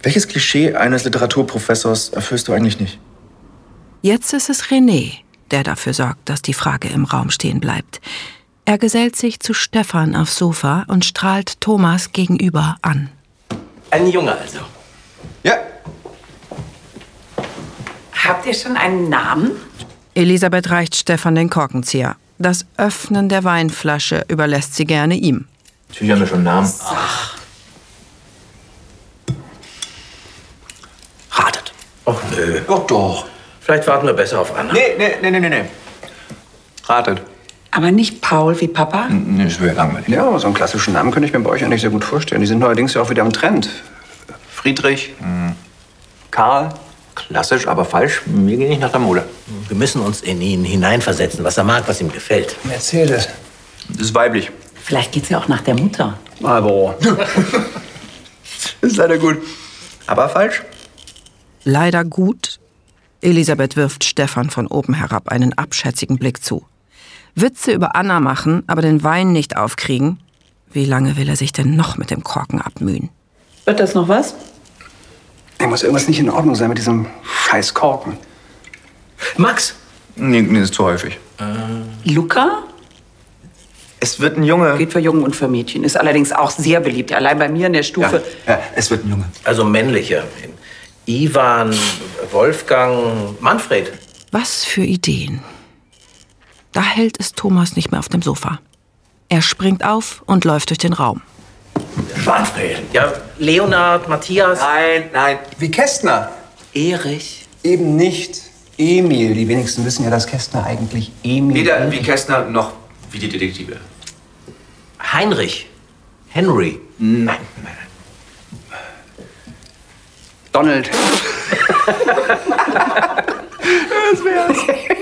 Welches Klischee eines Literaturprofessors erfüllst du eigentlich nicht? Jetzt ist es René, der dafür sorgt, dass die Frage im Raum stehen bleibt. Er gesellt sich zu Stefan aufs Sofa und strahlt Thomas gegenüber an. Ein Junge also. Ja. Habt ihr schon einen Namen? Elisabeth reicht Stefan den Korkenzieher. Das Öffnen der Weinflasche überlässt sie gerne ihm. Natürlich haben wir schon einen Namen. Ach. Ratet. Och nö. Doch, doch. Vielleicht warten wir besser auf Anna. Nee. Ratet. Aber nicht Paul wie Papa? Nee, das wäre langweilig. Ja, aber so einen klassischen Namen könnte ich mir bei euch eigentlich sehr gut vorstellen. Die sind neuerdings ja auch wieder im Trend. Friedrich, Karl. Klassisch, aber falsch. Wir gehen nicht nach der Mode. Wir müssen uns in ihn hineinversetzen, was er mag, was ihm gefällt. Mercedes. Das ist weiblich. Vielleicht geht's ja auch nach der Mutter. Aber. Das ist leider gut. Aber falsch. Leider gut. Elisabeth wirft Stefan von oben herab einen abschätzigen Blick zu. Witze über Anna machen, aber den Wein nicht aufkriegen? Wie lange will er sich denn noch mit dem Korken abmühen? Wird das noch was? Da muss irgendwas nicht in Ordnung sein mit diesem scheiß Korken. Max! Nee, das ist zu häufig. Luca? Es wird ein Junge. Geht für Jungen und für Mädchen. Ist allerdings auch sehr beliebt. Allein bei mir in der Stufe. Ja, es wird ein Junge. Also männliche. Ivan, Wolfgang, Manfred. Was für Ideen. Da hält es Thomas nicht mehr auf dem Sofa. Er springt auf und läuft durch den Raum. Manfred. Ja, Leonard, Matthias. Nein. Wie Kästner. Erich. Eben nicht Emil. Die wenigsten wissen ja, dass Kästner eigentlich Emil. Weder wie Kästner noch wie die Detektive. Heinrich. Henry. Nein. Donald. Das wär's.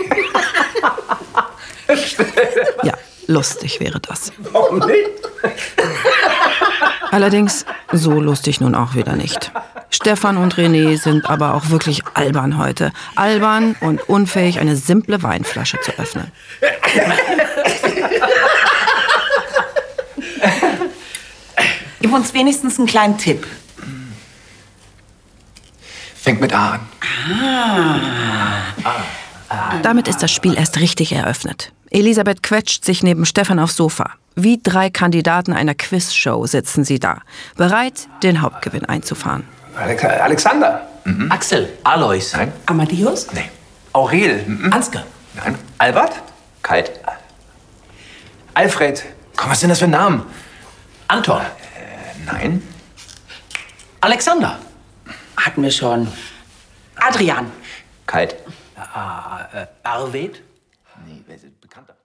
Ja, lustig wäre das. Warum nicht? Allerdings so lustig nun auch wieder nicht. Stefan und René sind aber auch wirklich albern heute. Albern und unfähig, eine simple Weinflasche zu öffnen. Gib uns wenigstens einen kleinen Tipp. Fängt mit A an. Damit ist das Spiel erst richtig eröffnet. Elisabeth quetscht sich neben Stefan aufs Sofa. Wie 3 Kandidaten einer Quizshow sitzen sie da, bereit, den Hauptgewinn einzufahren. Alexander. Axel. Alois. Nein. Amadeus? Nee. Aurel. Ansgar. Nein. Albert. Kalt. Alfred. Komm, was ist denn das für ein Name? Anton. Nein. Alexander. Hatten wir schon. Adrian. Kalt. Arvid. Nee, wer ist bekannter?